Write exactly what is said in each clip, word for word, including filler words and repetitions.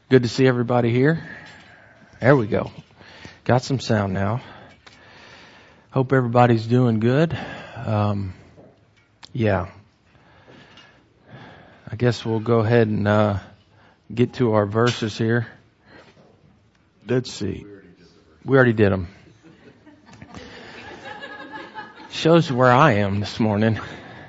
Good to see everybody here. There we go. Got some sound now. Hope everybody's doing good. Um, yeah. I guess we'll go ahead and uh, get to our verses here. Let's see. We already did them. Shows where I am this morning.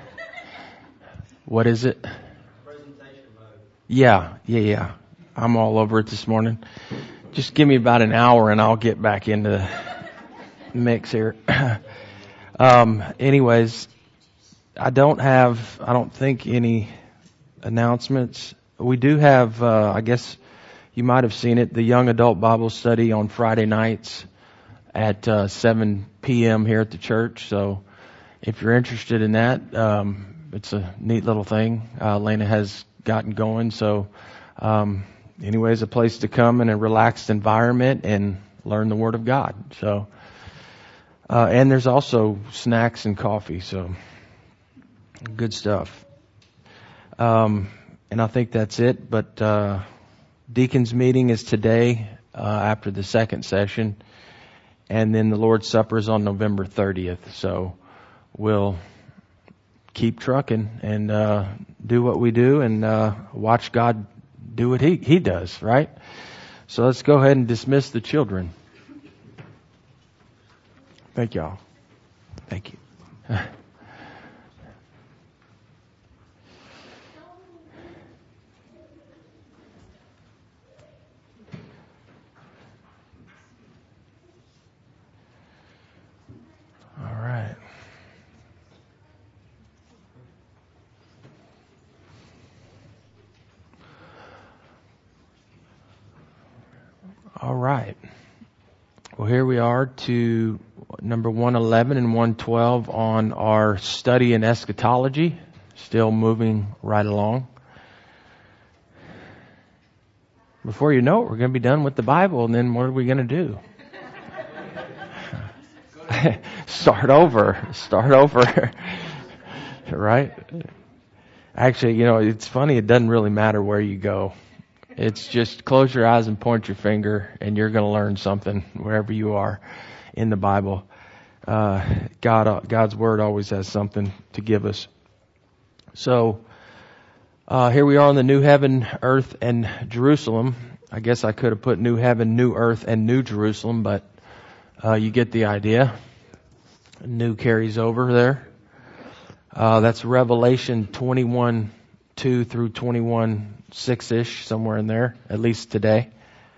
What is it? Presentation mode. Yeah, yeah, yeah. I'm all over it this morning. Just give me about an hour and I'll get back into the mix here. um, anyways, I don't have, I don't think any announcements. We do have, uh, I guess you might have seen it, the Young Adult Bible Study on Friday nights at uh, seven p.m. here at the church. So if you're interested in that, um, it's a neat little thing. Uh, Lena has gotten going. So, um, anyways, a place to come in a relaxed environment and learn the Word of God. So, uh, and there's also snacks and coffee. So, good stuff. Um, and I think that's it. But uh, Deacons meeting is today uh, after the second session, and then the Lord's Supper is on November thirtieth. So, we'll keep trucking and uh, do what we do and uh, watch God do what he, he does, right? So let's go ahead and dismiss the children. Thank y'all. Thank you. All right. All right. Well, here we are to number one eleven and one twelve on our study in eschatology. Still moving right along. Before you know it, we're going to be done with the Bible, and then what are we going to do? Start over. Start over. Right? Actually, you know, it's funny. It doesn't really matter where you go. It's just close your eyes and point your finger, and you're going to learn something wherever you are in the Bible. Uh, God, God's Word always has something to give us. So, uh, here we are on the new heaven, earth, and Jerusalem. I guess I could have put new heaven, new earth, and new Jerusalem, but uh, you get the idea. New carries over there. Uh, that's Revelation twenty-one two through twenty-one six-ish, somewhere in there, at least today.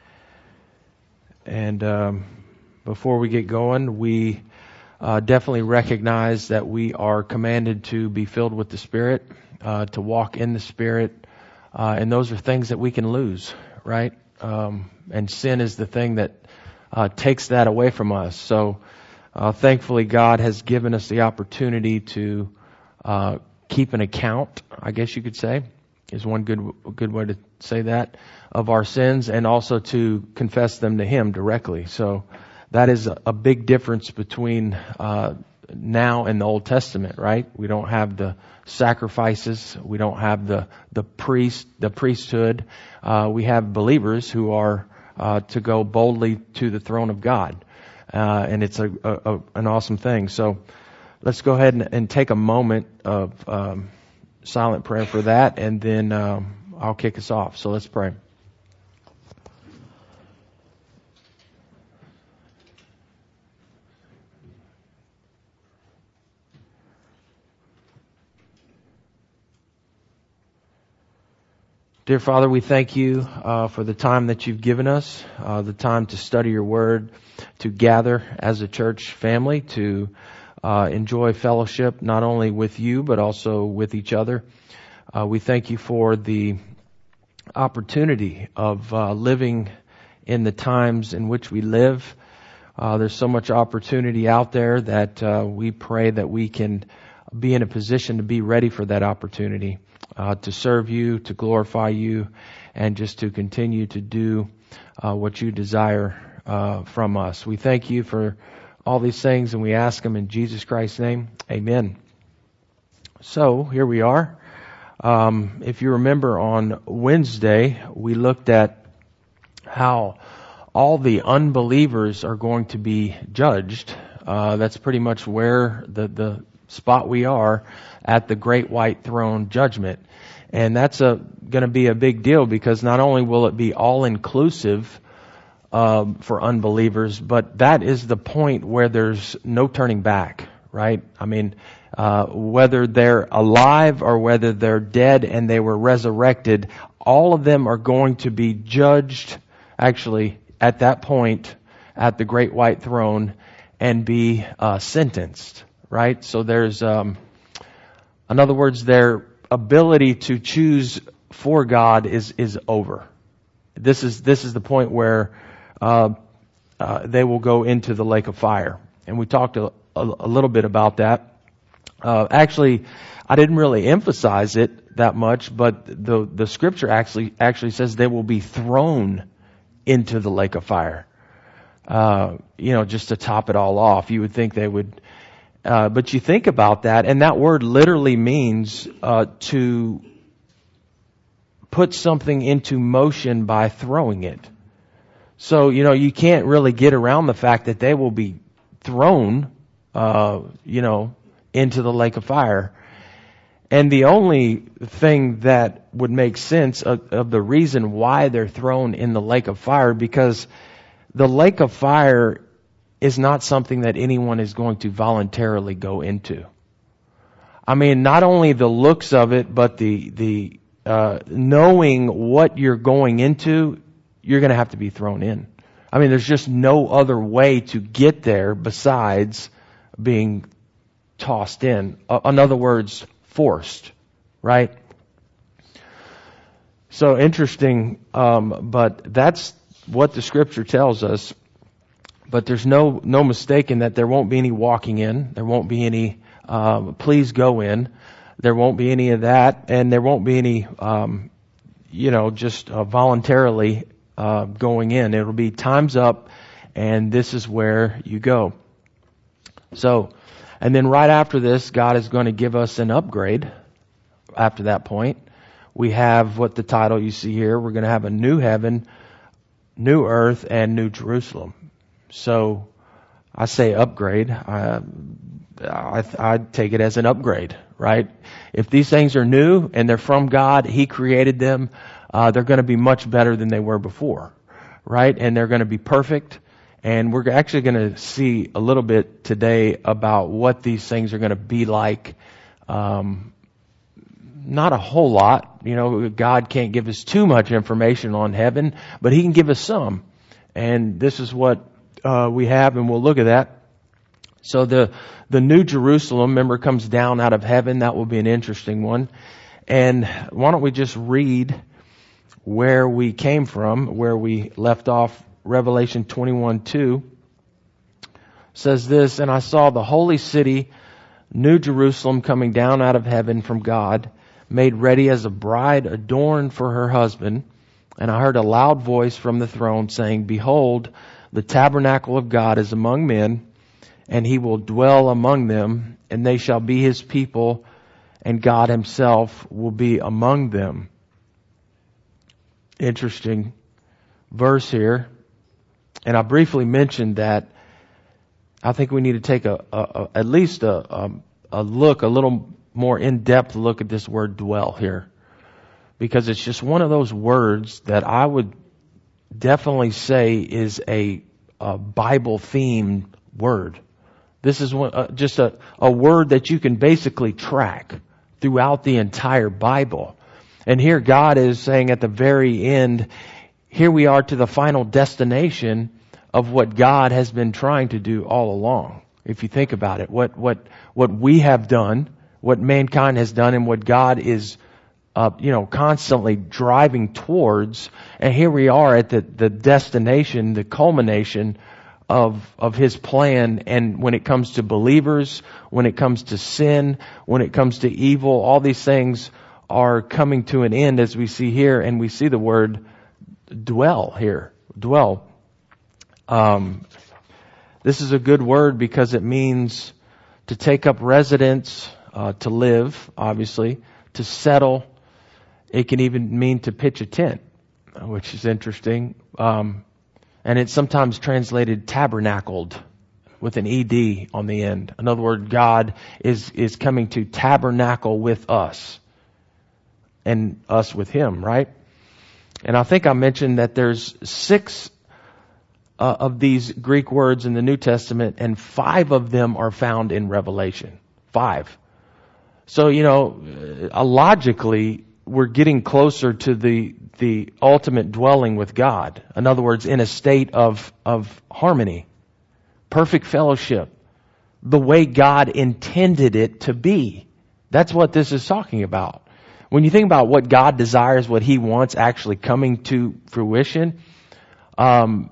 And um, before we get going, we uh, definitely recognize that we are commanded to be filled with the Spirit, uh, to walk in the Spirit, uh, and those are things that we can lose, right? Um, and sin is the thing that uh, takes that away from us. So uh, thankfully, God has given us the opportunity to uh, keep an account, I guess you could say, is one good good way to say that, of our sins, and also to confess them to Him directly. So that is a, a big difference between uh, now and the Old Testament, right? We don't have the sacrifices, we don't have the the priest, the priesthood. Uh, we have believers who are uh, to go boldly to the throne of God, uh, and it's a, a, a an awesome thing. So let's go ahead and, and take a moment of Um, silent prayer for that, and then um, I'll kick us off. So let's pray. Dear Father, we thank you uh, for the time that you've given us, uh, the time to study your word, to gather as a church family, to Uh, enjoy fellowship not only with you but also with each other. Uh, we thank you for the opportunity of uh, living in the times in which we live. Uh, there's so much opportunity out there that uh, we pray that we can be in a position to be ready for that opportunity, uh, to serve you, to glorify you, and just to continue to do uh, what you desire uh, from us. We thank you for all these things, and we ask them in Jesus Christ's name. Amen. So, here we are. Um, if you remember, on Wednesday, we looked at how all the unbelievers are going to be judged. Uh, that's pretty much where the, the spot we are at the great white throne judgment. And that's a going to be a big deal, because not only will it be all inclusive um, for unbelievers, but that is the point where there's no turning back, right? I mean, uh, whether they're alive or whether they're dead and they were resurrected, all of them are going to be judged actually at that point at the great white throne and be uh, sentenced, right? So there's, um, in other words, their ability to choose for God is is over. This is this is the point where uh, uh, they will go into the lake of fire, and we talked a, a, a little bit about that. Uh, actually, I didn't really emphasize it that much, but the the scripture actually actually says they will be thrown into the lake of fire. Uh, you know, just to top it all off, you would think they would. Uh, but you think about that, and that word literally means uh, to put something into motion by throwing it. So, you know, you can't really get around the fact that they will be thrown, uh, you know, into the lake of fire. And the only thing that would make sense of, of the reason why they're thrown in the lake of fire, because the lake of fire is not something that anyone is going to voluntarily go into. I mean, not only the looks of it, but the the uh, knowing what you're going into, you're going to have to be thrown in. I mean, there's just no other way to get there besides being tossed in. Uh, in other words, forced, right? So interesting, um, but that's what the scripture tells us. But there's no no mistaking that there won't be any walking in. There won't be any, um, please go in. There won't be any of that. And there won't be any, um, you know, just uh, voluntarily uh, going in. It'll be time's up, and this is where you go. So, and then right after this, God is going to give us an upgrade after that point. We have what the title you see here. We're going to have a new heaven, new earth, and new Jerusalem. So I say upgrade. I, I, I take it as an upgrade, right? If these things are new and they're from God, He created them, uh, they're going to be much better than they were before, right? And they're going to be perfect. And we're actually going to see a little bit today about what these things are going to be like. Um, not a whole lot. You know, God can't give us too much information on heaven, but He can give us some. And this is what Uh, we have, and we'll look at that. So the the New Jerusalem, remember, comes down out of heaven. That will be an interesting one. And why don't we just read where we came from, where we left off. Revelation twenty-one two says this, "And I saw the holy city, New Jerusalem, coming down out of heaven from God, made ready as a bride adorned for her husband. And I heard a loud voice from the throne saying, Behold, the tabernacle of God is among men, and He will dwell among them, and they shall be His people, and God Himself will be among them." Interesting verse here. And I briefly mentioned that I think we need to take a, a, a at least a, a, a look, a little more in-depth look at this word dwell here. Because it's just one of those words that I would definitely say is a, a Bible-themed word. This is one, uh, just a, a word that you can basically track throughout the entire Bible. And here God is saying at the very end, here we are to the final destination of what God has been trying to do all along. If you think about it, what what what we have done, what mankind has done, and what God is Uh, you know, constantly driving towards, and here we are at the, the destination, the culmination of of His plan. And when it comes to believers, when it comes to sin, when it comes to evil, all these things are coming to an end, as we see here, and we see the word dwell here, dwell. Um, this is a good word because it means to take up residence, uh, to live, obviously, to settle. It can even mean to pitch a tent. which is interesting. Um, and it's sometimes translated tabernacled with an E D on the end. In other words, God is, is coming to tabernacle with us and us with Him, right? And I think I mentioned that there's six uh, of these Greek words in the New Testament, and five of them are found in Revelation. Five. So, you know, uh, logically, we're getting closer to the the ultimate dwelling with God. In other words, in a state of of harmony, perfect fellowship, the way God intended it to be. That's what this is talking about. When you think about what God desires, what He wants actually coming to fruition, um,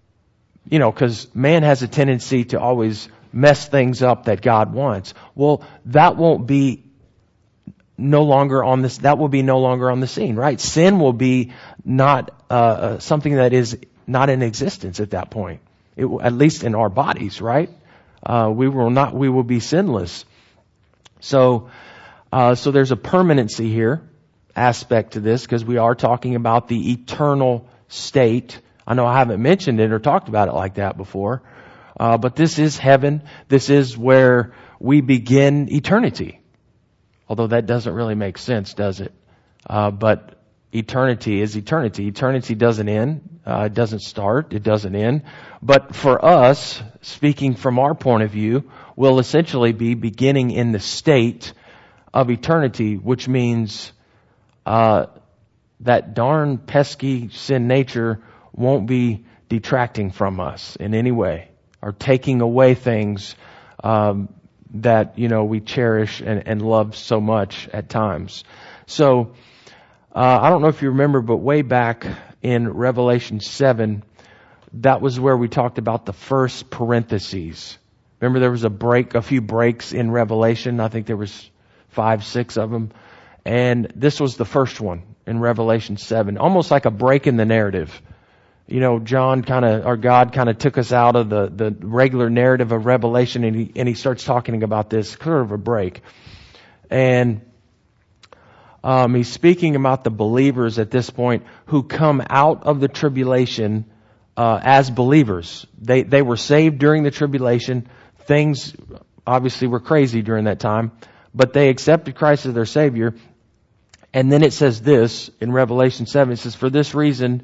you know, because man has a tendency to always mess things up that God wants. Well, that won't be no longer on this, that will be no longer on the scene, right? Sin will be not uh, something that is not in existence at that point. It, at least in our bodies, right? Uh, we will not, we will be sinless. So, uh, so there's a permanency here aspect to this, because we are talking about the eternal state. I know I haven't mentioned it or talked about it like that before, uh, but this is heaven. This is where we begin eternity. Although that doesn't really make sense, does it? Uh, but eternity is eternity. Eternity doesn't end. Uh, it doesn't start. It doesn't end. But for us, speaking from our point of view, we'll essentially be beginning in the state of eternity, which means uh, that darn pesky sin nature won't be detracting from us in any way or taking away things um, that, you know, we cherish and, and love so much at times. So, uh, I don't know if you remember, but way back in Revelation seven, that was where we talked about the first parentheses. Remember there was a break, a few breaks in Revelation. I think there was five, six of them. And this was the first one in Revelation seven. Almost like a break in the narrative. You know, John kind of, or God kind of took us out of the, the regular narrative of Revelation, and he, and he starts talking about this, sort of a break. And um, he's speaking about the believers at this point who come out of the tribulation uh, as believers. They, they were saved during the tribulation. Things obviously were crazy during that time, but they accepted Christ as their Savior. And then it says this in Revelation seven, it says, for this reason,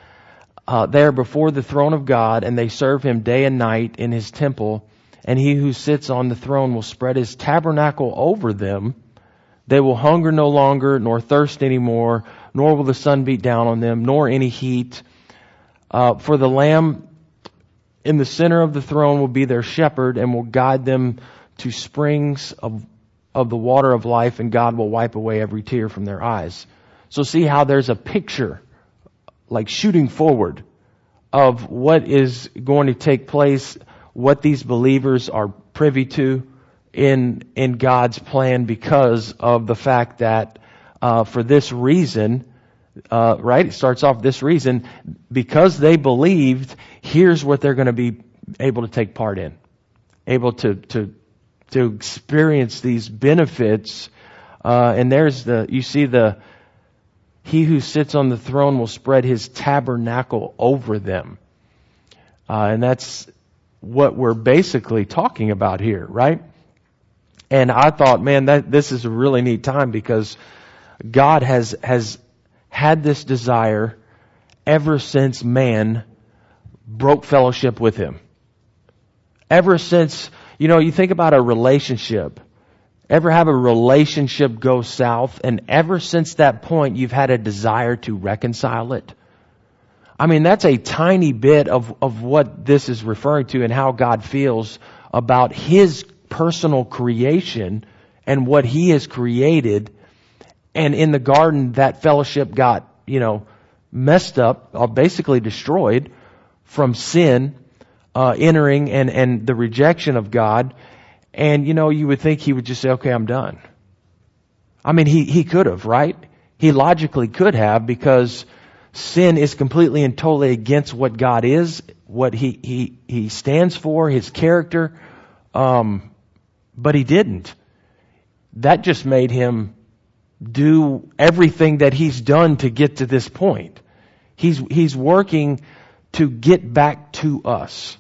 Uh, they are before the throne of God, and they serve Him day and night in His temple. And He who sits on the throne will spread His tabernacle over them. They will hunger no longer, nor thirst any more, nor will the sun beat down on them, nor any heat. Uh, for the Lamb in the center of the throne will be their shepherd, and will guide them to springs of, of the water of life, and God will wipe away every tear from their eyes. So see how there's a picture, like shooting forward, of what is going to take place, what these believers are privy to in in God's plan, because of the fact that uh, for this reason, uh, right? It starts off this reason, because they believed. Here's what they're going to be able to take part in, able to to to experience these benefits. Uh, and there's the you see the. He who sits on the throne will spread His tabernacle over them. Uh, and that's what we're basically talking about here, right? And I thought, man, that this is a really neat time, because God has, has had this desire ever since man broke fellowship with Him. Ever since, you know, you think about a relationship. Ever have a relationship go south, and ever since that point you've had a desire to reconcile it? I mean, that's a tiny bit of, of what this is referring to, and how God feels about His personal creation and what He has created. And in the garden, that fellowship got, you know, messed up, or basically destroyed from sin uh, entering and, and the rejection of God. And, you know, you would think He would just say, okay, I'm done. I mean, he, he could have, right? He logically could have, because sin is completely and totally against what God is, what He, he, he stands for, His character. Um, but He didn't. That just made Him do everything that He's done to get to this point. He's, he's working to get back to us.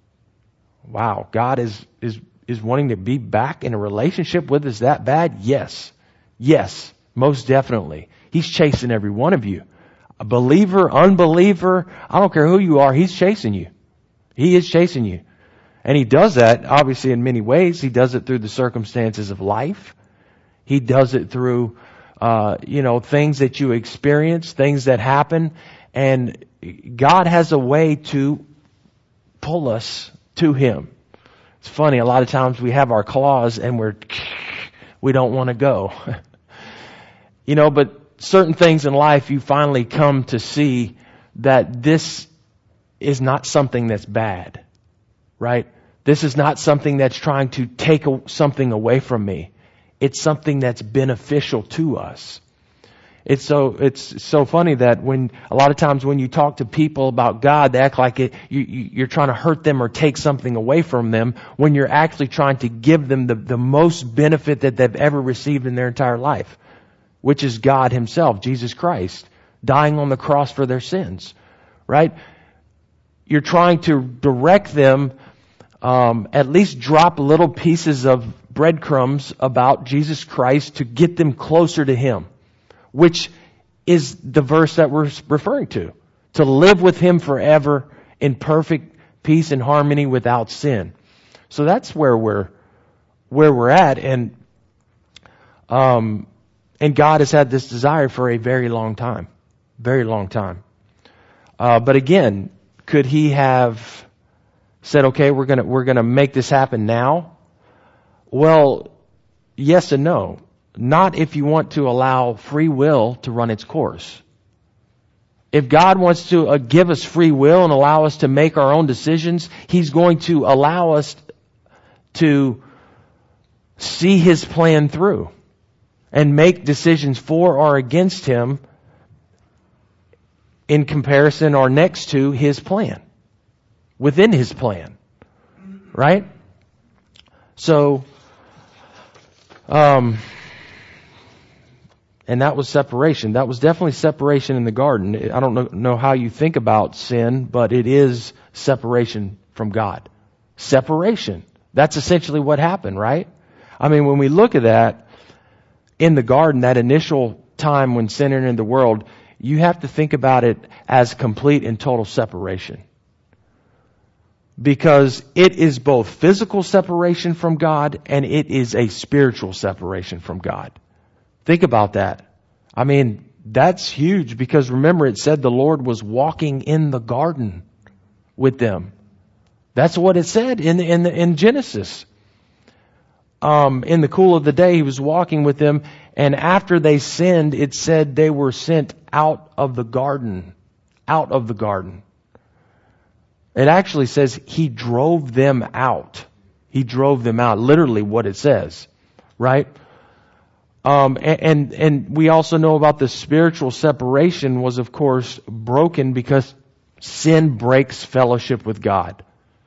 Wow, God is, is, is wanting to be back in a relationship with us that bad? Yes. Yes, most definitely. He's chasing every one of you. A believer, unbeliever, I don't care who you are, He's chasing you. He is chasing you. And He does that, obviously, in many ways. He does it through the circumstances of life. He does it through, uh, you know, things that you experience, things that happen. And God has a way to pull us to Him. It's funny, a lot of times we have our claws and we're, we don't want to go. You know, but certain things in life you finally come to see that this is not something that's bad. Right? This is not something that's trying to take something away from me. It's something that's beneficial to us. It's so, it's so funny that when, a lot of times when you talk to people about God, they act like it, you, you, you're trying to hurt them or take something away from them when you're actually trying to give them the, the most benefit that they've ever received in their entire life, which is God Himself, Jesus Christ, dying on the cross for their sins. Right? You're trying to direct them, um, at least drop little pieces of breadcrumbs about Jesus Christ to get them closer to Him, which is the verse that we're referring to. To live with Him forever in perfect peace and harmony without sin. So that's where we're, where we're at. And, um, and God has had this desire for a very long time. Very long time. Uh, but again, could He have said, okay, we're gonna, we're gonna make this happen now? Well, yes and no. Not if you want to allow free will to run its course. If God wants to uh, give us free will and allow us to make our own decisions, He's going to allow us to see His plan through and make decisions for or against Him in comparison or next to His plan. Within His plan. Right? So, um, and that was separation. That was definitely separation in the garden. I don't know, know how you think about sin, but it is separation from God. Separation. That's essentially what happened, right? I mean, when we look at that, in the garden, that initial time when sin entered the world, you have to think about it as complete and total separation. Because it is both physical separation from God and it is a spiritual separation from God. Think about that. I mean, that's huge because remember it said the Lord was walking in the garden with them. That's what it said in in in Genesis. Um, in the cool of the day, He was walking with them, and after they sinned, it said they were sent out of the garden. Out of the garden. It actually says He drove them out. He drove them out. Literally what it says. Right? Um, and, and, and we also know about the spiritual separation was, of course, broken because sin breaks fellowship with God.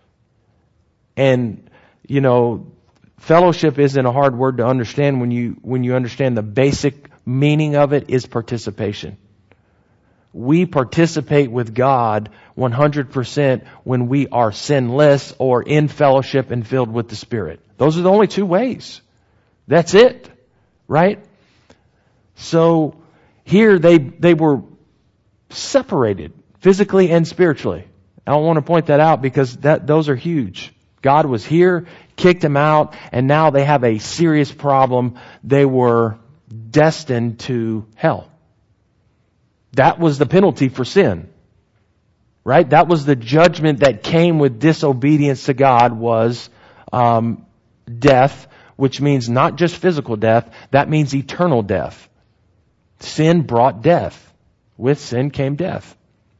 And, you know, fellowship isn't a hard word to understand when you, when you understand the basic meaning of it is participation. We participate with God one hundred percent when we are sinless or in fellowship and filled with the Spirit. Those are the only two ways. That's it. Right? So here they they were separated physically and spiritually. I don't want to point that out because that those are huge. God was here, kicked them out, and now they have a serious problem. They were destined to hell. That was the penalty for sin. Right? That was the judgment that came with disobedience to God was um, death, which means not just physical death, that means eternal death. Sin brought death. With sin came death.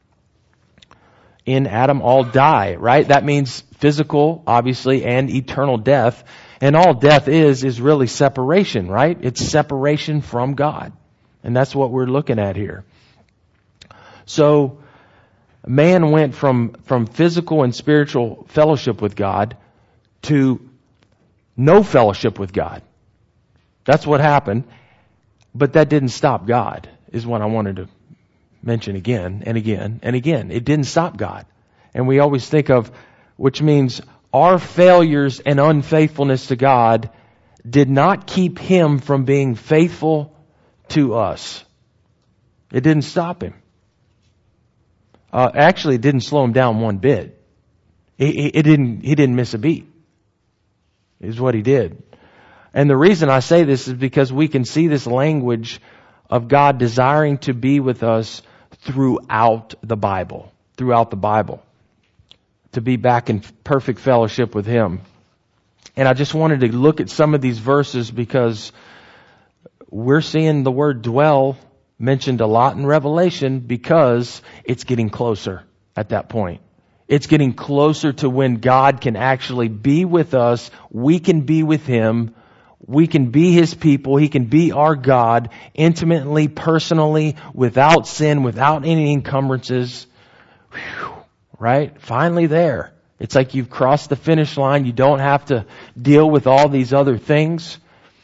In Adam all die, right? That means physical, obviously, and eternal death. And all death is, is really separation, right? It's separation from God. And that's what we're looking at here. So, man went from, from physical and spiritual fellowship with God to no fellowship with God. That's what happened. But that didn't stop God, is what I wanted to mentioned again and again and again. It didn't stop God. And we always think of, which means our failures and unfaithfulness to God did not keep Him from being faithful to us. It didn't stop Him. Uh, actually, it didn't slow Him down one bit. It, it didn't, He didn't miss a beat, is what He did. And the reason I say this is because we can see this language of God desiring to be with us throughout the Bible. Throughout the Bible. To be back in perfect fellowship with Him. And I just wanted to look at some of these verses because we're seeing the word dwell mentioned a lot in Revelation because it's getting closer at that point. It's getting closer to when God can actually be with us. We can be with Him. We can be His people. He can be our God intimately, personally, without sin, without any encumbrances. Whew. Right? Finally there. It's like you've crossed the finish line. You don't have to deal with all these other things.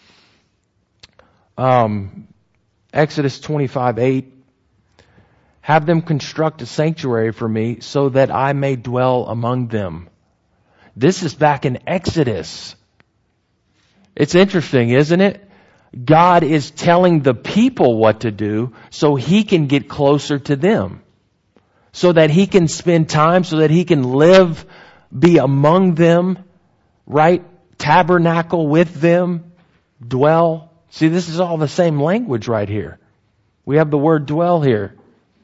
Um, Exodus twenty-five eight. Have them construct a sanctuary for me so that I may dwell among them. This is back in Exodus. It's interesting, isn't it? God is telling the people what to do so He can get closer to them. So that He can spend time, so that He can live, be among them, right? Tabernacle with them, dwell. See, this is all the same language right here. We have the word dwell here.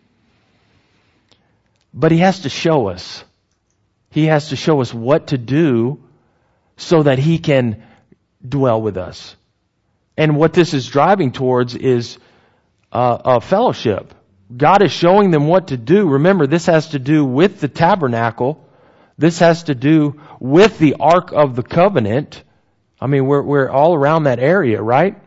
But He has to show us. He has to show us what to do so that He can dwell with us. And what this is driving towards is uh, a fellowship. God is showing them what to do. Remember, this has to do with the tabernacle. This has to do with the Ark of the Covenant. I mean, we're we're all around that area, right?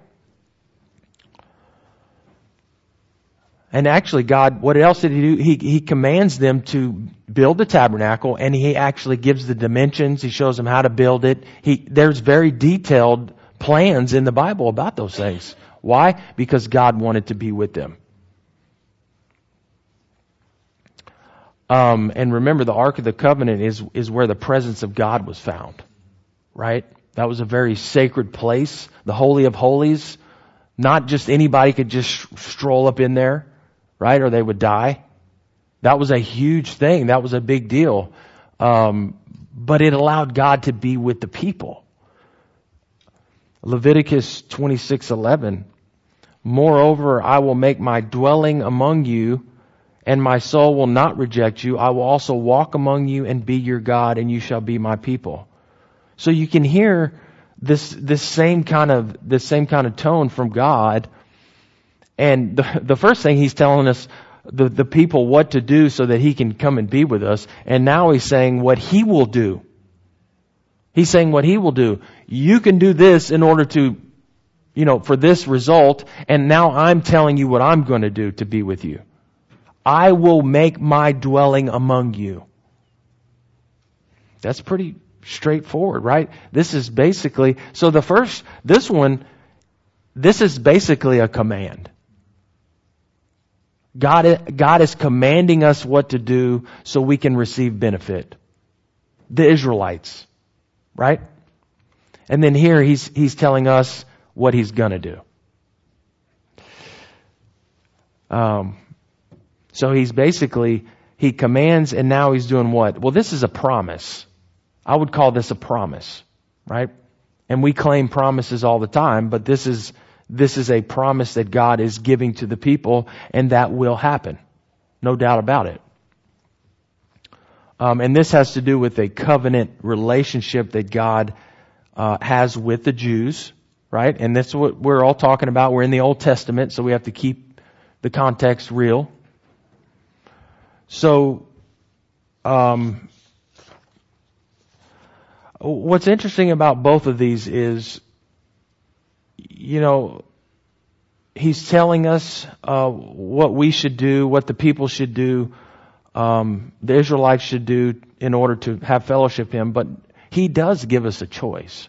And actually, God, what else did He do? He He commands them to build the tabernacle, and He actually gives the dimensions. He shows them how to build it. He there's very detailed plans in the Bible about those things. Why? Because God wanted to be with them. Um, and remember, the Ark of the Covenant is, is where the presence of God was found. Right? That was a very sacred place. The Holy of Holies. Not just anybody could just stroll up in there. Right? Or they would die. That was a huge thing. That was a big deal. Um, but it allowed God to be with the people. Leviticus twenty-six eleven. Moreover, I will make my dwelling among you, and my soul will not reject you. I will also walk among you and be your God, and you shall be my people. So you can hear this this same kind of this same kind of tone from God. And the, the first thing He's telling us the, the people what to do so that He can come and be with us. And now He's saying what He will do. He's saying what He will do. You can do this in order to, you know, for this result. And now I'm telling you what I'm going to do to be with you. I will make my dwelling among you. That's pretty straightforward, right? This is basically, so the first, this one, this is basically a command. God, God is commanding us what to do so we can receive benefit. The Israelites, right? And then here he's, he's telling us what He's gonna do. Um, So He's basically, He commands and now He's doing what? Well, this is a promise. I would call this a promise, right? And we claim promises all the time, but this is, this is a promise that God is giving to the people, and that will happen. No doubt about it. Um, and this has to do with a covenant relationship that God uh, has with the Jews, right? And that's what we're all talking about. We're in the Old Testament, so we have to keep the context real. So, um, what's interesting about both of these is, you know, He's telling us uh, what we should do, what the people should do, um, the Israelites should do in order to have fellowship with Him. But He does give us a choice.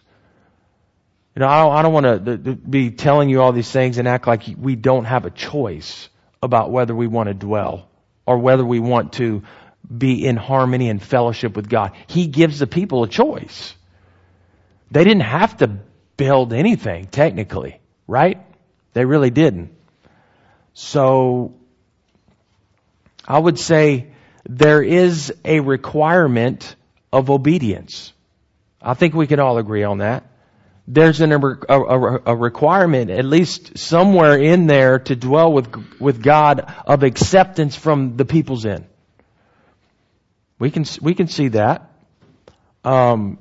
You know, I don't, I don't want to be telling you all these things and act like we don't have a choice about whether we want to dwell or whether we want to be in harmony and fellowship with God. He gives the people a choice. They didn't have to build anything, technically, right? They really didn't. So, I would say there is a requirement of obedience. I think we can all agree on that. There's an, a, a, a requirement, at least somewhere in there, to dwell with with God of acceptance from the people's end. We can we can see that. Um,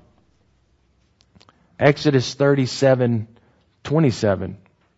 Exodus thirty-seven twenty-seven.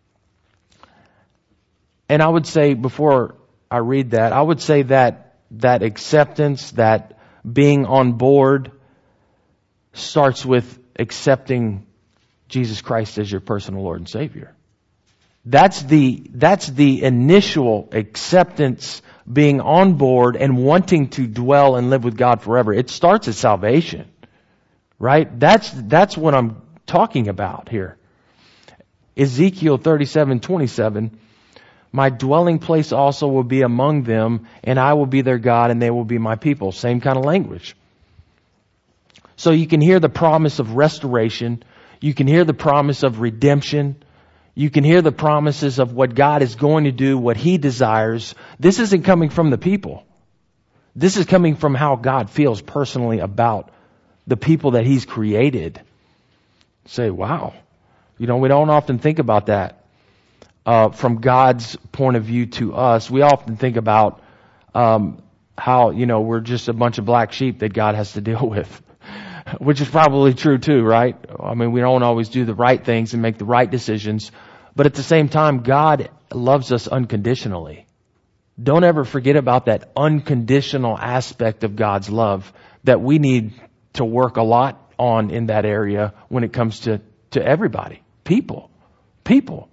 And I would say, before I read that, I would say that that acceptance, that being on board, starts with accepting Jesus Christ as your personal Lord and Savior. That's the, that's the initial acceptance, being on board and wanting to dwell and live with God forever. It starts at salvation, right? That's, that's what I'm talking about here. Ezekiel thirty-seven twenty-seven. My dwelling place also will be among them, and I will be their God, and they will be my people. Same kind of language. So you can hear the promise of restoration. You can hear the promise of redemption. You can hear the promises of what God is going to do, what He desires. This isn't coming from the people. This is coming from how God feels personally about the people that He's created. Say, wow. You know, we don't often think about that. Uh, from God's point of view to us, we often think about um, how, you know, we're just a bunch of black sheep that God has to deal with, which is probably true too, right? I mean, we don't always do the right things and make the right decisions, but at the same time, God loves us unconditionally. Don't ever forget about that unconditional aspect of God's love that we need to work a lot on in that area when it comes to, to everybody, people, people.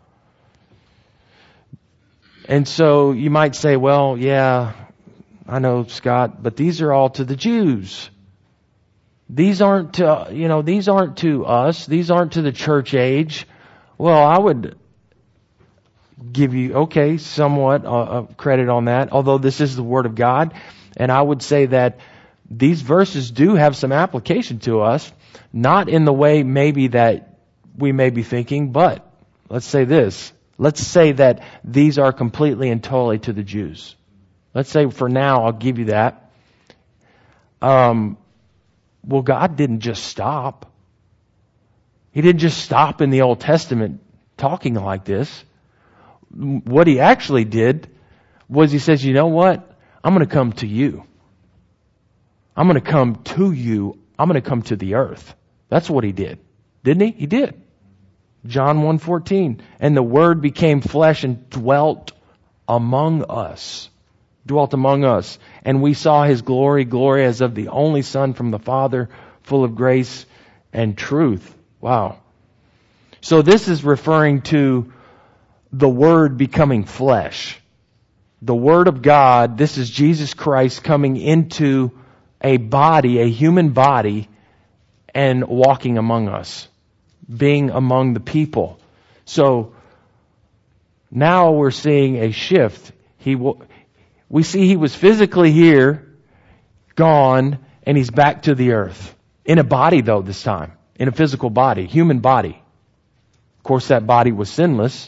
And so you might say, well, yeah, I know, Scott, but these are all to the Jews. These aren't to, you know, these aren't to us. These aren't to the church age. Well, I would give you, okay, somewhat uh, credit on that, although this is the Word of God. And I would say that these verses do have some application to us, not in the way maybe that we may be thinking, but let's say this. Let's say that these are completely and totally to the Jews. Let's say for now, I'll give you that. Um, well, God didn't just stop. He didn't just stop in the Old Testament talking like this. What He actually did was He says, you know what? I'm going to come to you. I'm going to come to you. I'm going to come to the earth. That's what He did. Didn't He? He did. John one fourteen, and the Word became flesh and dwelt among us. Dwelt among us. And we saw His glory, glory as of the only Son from the Father, full of grace and truth. Wow. So this is referring to the Word becoming flesh. The Word of God, this is Jesus Christ coming into a body, a human body, and walking among us. Being among the people. So now we're seeing a shift. He will, we see He was physically here, gone, and He's back to the earth. In a body though this time. In a physical body, human body. Of course that body was sinless.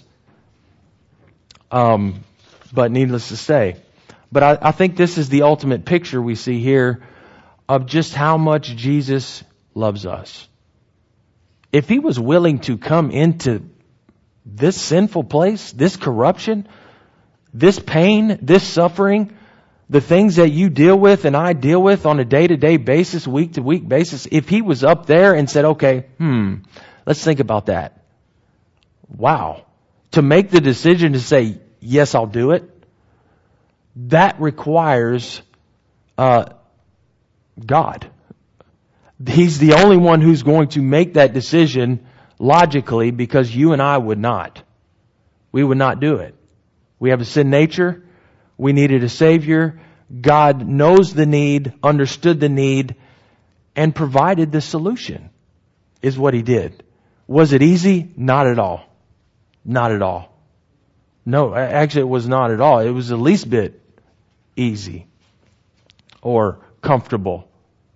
Um, but needless to say. But I, I think this is the ultimate picture we see here of just how much Jesus loves us. If He was willing to come into this sinful place, this corruption, this pain, this suffering, the things that you deal with and I deal with on a day-to-day basis, week-to-week basis, if He was up there and said, okay, hmm, let's think about that. Wow. To make the decision to say, yes, I'll do it, that requires uh, God. He's the only one who's going to make that decision logically, because you and I would not. We would not do it. We have a sin nature. We needed a Savior. God knows the need, understood the need, and provided the solution, is what He did. Was it easy? Not at all. Not at all. No, actually it was not at all. It was the least bit easy or comfortable.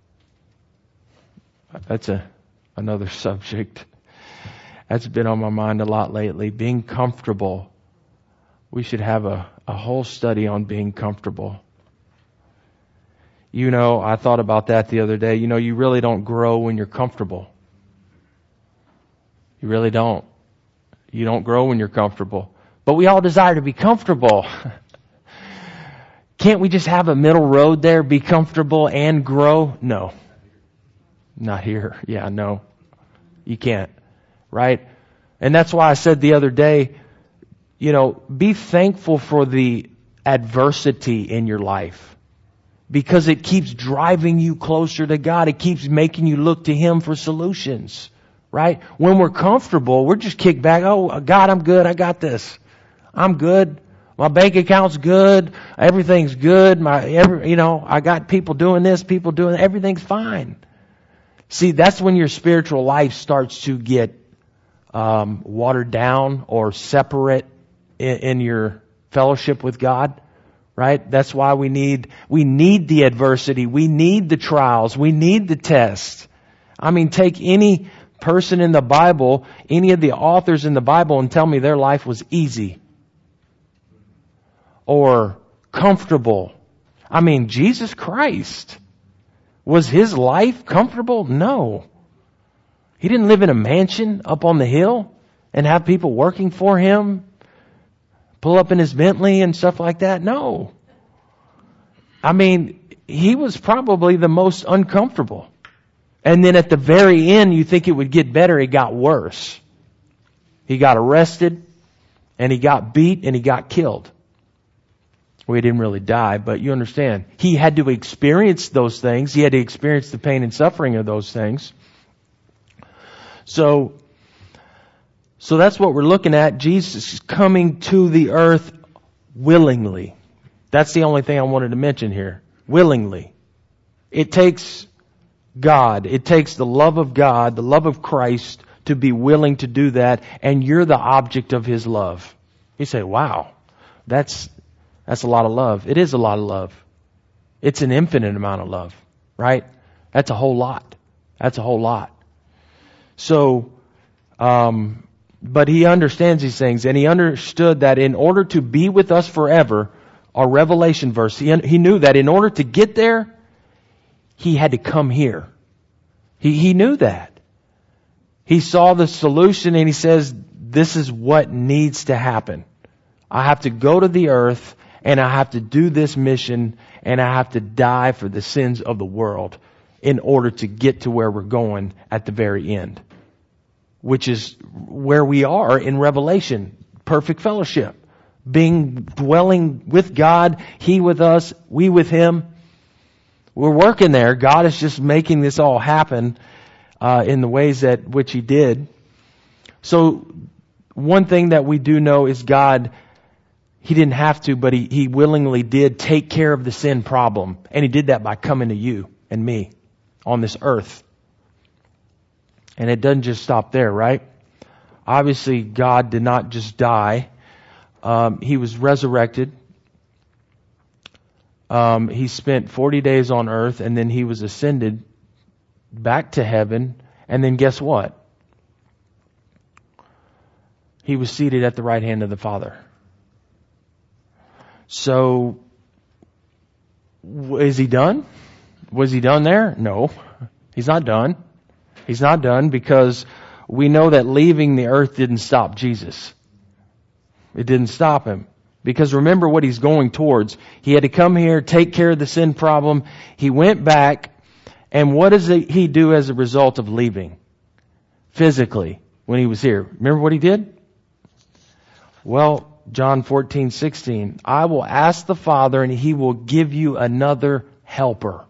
That's a another subject that's been on my mind a lot lately. Being comfortable. We should have a, a whole study on being comfortable. You know, I thought about that the other day. You know, you really don't grow when you're comfortable. You really don't. You don't grow when you're comfortable. But we all desire to be comfortable. Can't we just have a middle road there? Be comfortable and grow? No. Not here. Yeah, no. You can't. Right? And that's why I said the other day, you know, be thankful for the adversity in your life. Because it keeps driving you closer to God. It keeps making you look to Him for solutions. Right? When we're comfortable, we're just kicked back. Oh, God, I'm good. I got this. I'm good. My bank account's good. Everything's good. My, every, you know, I got people doing this, people doing that. Everything's fine. See, that's when your spiritual life starts to get um, watered down or separate in, in your fellowship with God. Right? That's why we need, we need the adversity. We need the trials. We need the tests. I mean, take any person in the Bible, any of the authors in the Bible, and tell me their life was easy or comfortable. I mean, Jesus Christ, was His life comfortable? No. He didn't live in a mansion up on the hill and have people working for Him, pull up in His Bentley and stuff like that. No. I mean, He was probably the most uncomfortable. And then at the very end, you think it would get better. It got worse. He got arrested, and he got beat, and he got killed. Well, he didn't really die, but you understand. He had to experience those things. He had to experience the pain and suffering of those things. So, so that's what we're looking at. Jesus is coming to the earth willingly. That's the only thing I wanted to mention here. Willingly. It takes God. It takes the love of God, the love of Christ, to be willing to do that, and you're the object of His love. You say, wow, that's that's a lot of love. It is a lot of love. It's an infinite amount of love, right? That's a whole lot. That's a whole lot. So, um, but He understands these things, and He understood that in order to be with us forever, our Revelation verse, He, he knew that in order to get there, He had to come here. He, he knew that. He saw the solution and He says, this is what needs to happen. I have to go to the earth and I have to do this mission and I have to die for the sins of the world in order to get to where we're going at the very end. Which is where we are in Revelation. Perfect fellowship. Being, dwelling with God, He with us, we with Him. We're working there. God is just making this all happen uh, in the ways that which He did. So one thing that we do know is God, He didn't have to, but He, he willingly did take care of the sin problem. And He did that by coming to you and me on this earth. And it doesn't just stop there, right? Obviously, God did not just die. Um, he was resurrected. Um, he spent forty days on earth, and then He was ascended back to heaven. And then guess what? He was seated at the right hand of the Father. So, is He done? Was He done there? No. He's not done. He's not done because we know that leaving the earth didn't stop Jesus. It didn't stop Him. Because remember what He's going towards. He had to come here, take care of the sin problem. He went back. And what does He do as a result of leaving? Physically, when He was here. Remember what He did? Well, John fourteen sixteen. I will ask the Father and He will give you another helper.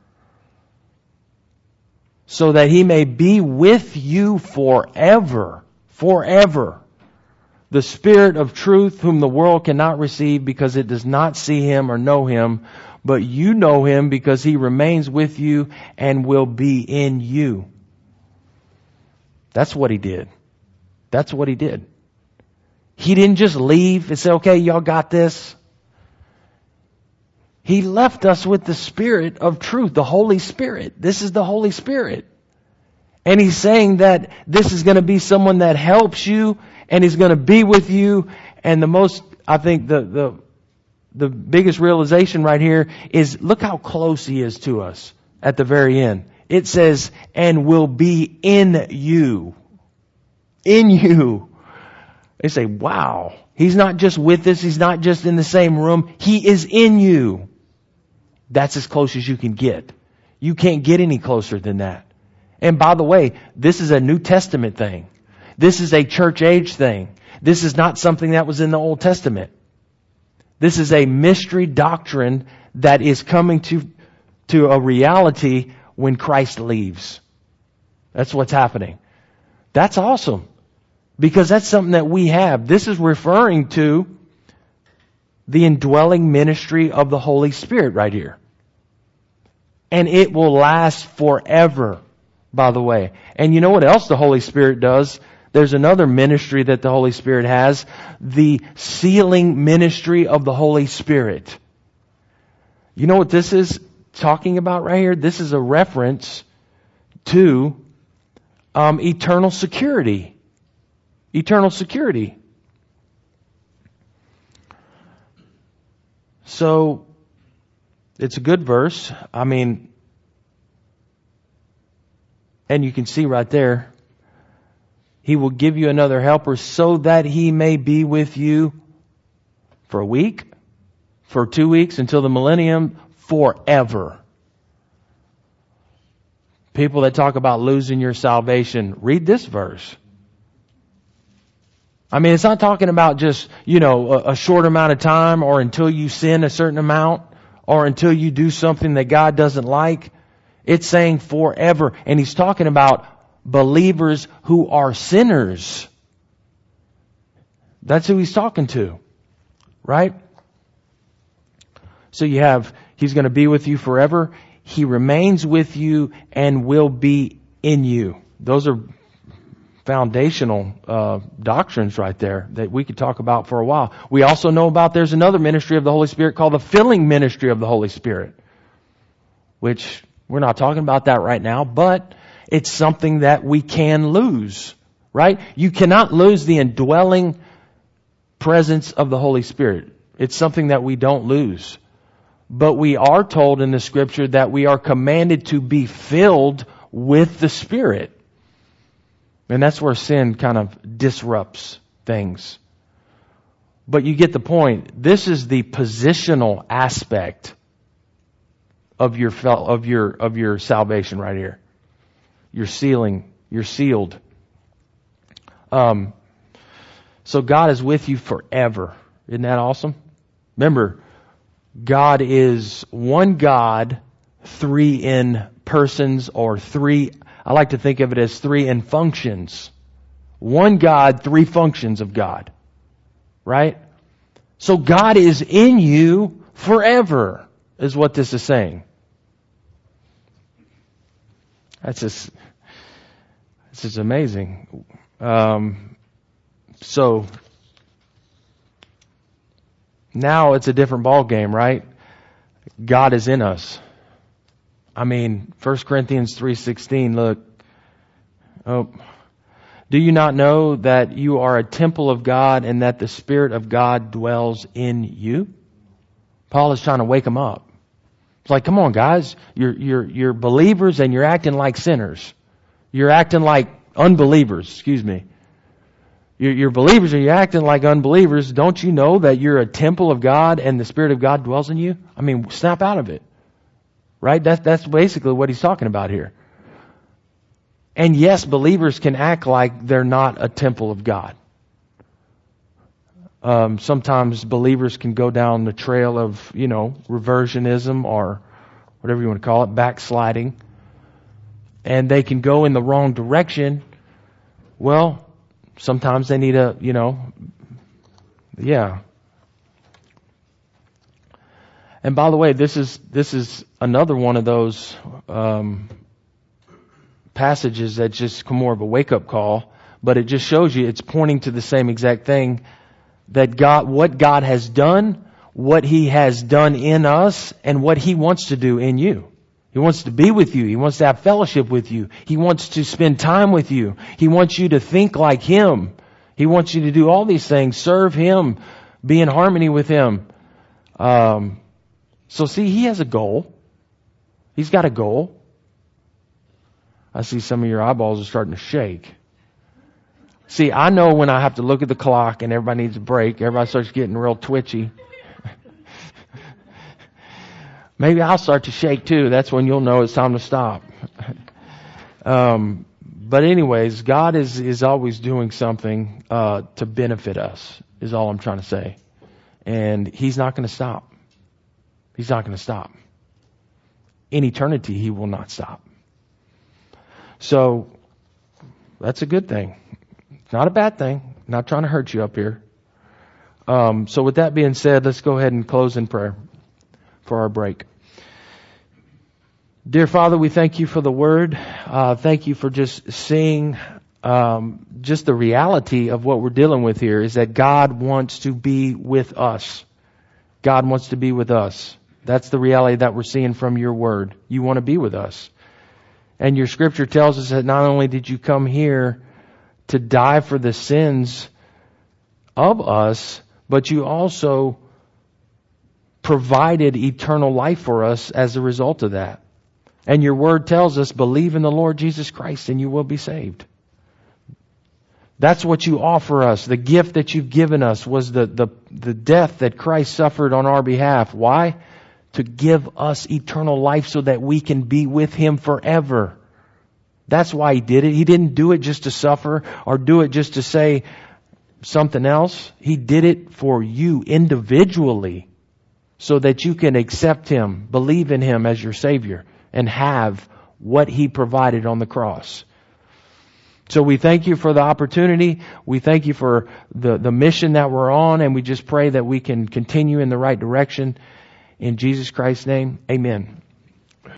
So that He may be with you forever. Forever. The Spirit of truth whom the world cannot receive because it does not see Him or know Him. But you know Him because He remains with you and will be in you. That's what He did. That's what He did. He didn't just leave and say, okay, y'all got this. He left us with the Spirit of truth, the Holy Spirit. This is the Holy Spirit. And He's saying that this is going to be someone that helps you and He's going to be with you. And the most, I think the, the, the biggest realization right here is look how close He is to us at the very end. It says, and will be in you. In you. They say, wow. He's not just with us. He's not just in the same room. He is in you. That's as close as you can get. You can't get any closer than that. And by the way, this is a New Testament thing. This is a church age thing. This is not something that was in the Old Testament. This is a mystery doctrine that is coming to, to a reality when Christ leaves. That's what's happening. That's awesome. Because that's something that we have. This is referring to the indwelling ministry of the Holy Spirit right here. And it will last forever, by the way. And you know what else the Holy Spirit does? There's another ministry that the Holy Spirit has. The sealing ministry of the Holy Spirit. You know what this is talking about right here? This is a reference to um, eternal security. Eternal security. So, it's a good verse. I mean, and you can see right there, He will give you another helper so that He may be with you for a week, for two weeks, until the millennium, forever. People that talk about losing your salvation, read this verse. I mean, it's not talking about just, you know, a, a short amount of time or until you sin a certain amount or until you do something that God doesn't like. It's saying forever. And He's talking about believers who are sinners. That's who He's talking to. Right? So you have, He's going to be with you forever. He remains with you and will be in you. Those are foundational uh, doctrines right there that we could talk about for a while. We also know about there's another ministry of the Holy Spirit called the filling ministry of the Holy Spirit, which we're not talking about that right now, but it's something that we can lose, right? You cannot lose the indwelling presence of the Holy Spirit. It's something that we don't lose. But we are told in the Scripture that we are commanded to be filled with the Spirit. And that's where sin kind of disrupts things. But you get the point. This is the positional aspect of your of your of your salvation right here. You're sealing. You're sealed. Um. So God is with you forever. Isn't that awesome? Remember, God is one God, three in persons, or three. I like to think of it as three in functions. One God, three functions of God. Right? So God is in you forever, is what this is saying. That's just, this is amazing. Um, so, now it's a different ball game, right? God is in us. I mean, First Corinthians three sixteen, look. Oh, do you not know that you are a temple of God and that the Spirit of God dwells in you? Paul is trying to wake them up. It's like, come on, guys. You're, you're, you're believers and you're acting like sinners. You're acting like unbelievers, excuse me. You're, you're believers and you're acting like unbelievers. Don't you know that you're a temple of God and the Spirit of God dwells in you? I mean, snap out of it. Right? That's, that's basically what he's talking about here. And yes, believers can act like they're not a temple of God. Um, sometimes believers can go down the trail of, you know, reversionism or whatever you want to call it, backsliding. And they can go in the wrong direction. Well, sometimes they need a, you know, yeah. And by the way, this is this is another one of those um, passages that just come more of a wake-up call, but it just shows you it's pointing to the same exact thing that God, what God has done, what He has done in us, and what He wants to do in you. He wants to be with you. He wants to have fellowship with you. He wants to spend time with you. He wants you to think like Him. He wants you to do all these things, serve Him, be in harmony with Him. Um, so see, He has a goal. He's got a goal. I see some of your eyeballs are starting to shake. See, I know when I have to look at the clock and everybody needs a break, everybody starts getting real twitchy. Maybe I'll start to shake too. That's when you'll know it's time to stop. um, but anyways, God is, is always doing something uh, to benefit us, is all I'm trying to say. And He's not going to stop. He's not going to stop. In eternity, He will not stop. So, that's a good thing. It's not a bad thing. I'm not trying to hurt you up here. Um, so with that being said, let's go ahead and close in prayer for our break. Dear Father, we thank You for the Word. Uh, thank You for just seeing um, just the reality of what we're dealing with here is that God wants to be with us. God wants to be with us. That's the reality that we're seeing from Your Word. You want to be with us. And Your Scripture tells us that not only did You come here to die for the sins of us, but You also provided eternal life for us as a result of that. And Your Word tells us, believe in the Lord Jesus Christ and you will be saved. That's what You offer us. The gift that You've given us was the, the, the death that Christ suffered on our behalf. Why? To give us eternal life so that we can be with Him forever. That's why He did it. He didn't do it just to suffer or do it just to say something else. He did it for you individually so that you can accept Him, believe in Him as your Savior, and have what He provided on the cross. So we thank You for the opportunity. We thank You for the, the mission that we're on, and we just pray that we can continue in the right direction. In Jesus Christ's name, amen.